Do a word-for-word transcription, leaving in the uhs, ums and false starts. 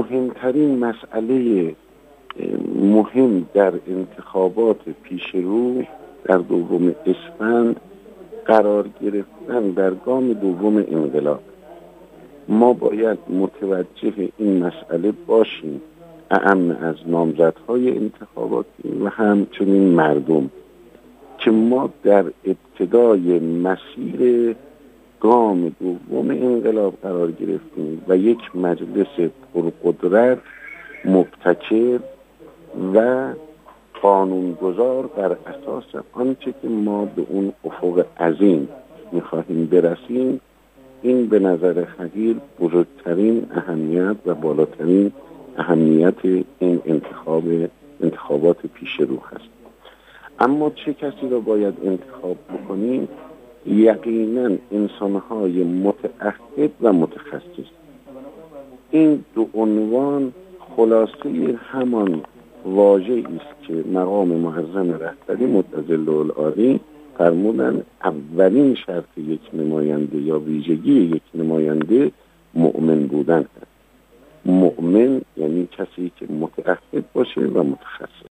مهمترین مسئله مهم در انتخابات پیش رو در دوم اسفند قرار گرفتن در گام دوم انقلاب. ما باید متوجه این مسئله باشیم، اعم از نامزدهای انتخاباتی و همچنین مردم، که ما در ابتدای مسیر گام دوم انقلاب قرار گرفتیم و یک مجلس پرقدرت، مبتکر و قانونگذار بر اساس آنچه که ما به اون افق عظیم میخواهیم برسیم، این به نظر خلیل بزرگترین اهمیت و بالاترین اهمیت این انتخاب انتخابات پیش رو هست. اما چه کسی را باید انتخاب بکنیم؟ یقینا انسانهای متعهد و متخصص. این دو عنوان خلاصه همان واژه‌ای است که مقام معظم رهبری متجلی العالی فرمودن اولین شرط یک نماینده یا ویژگی یک نماینده مؤمن بودن است. مؤمن یعنی کسی که متعهد باشه و متخصص.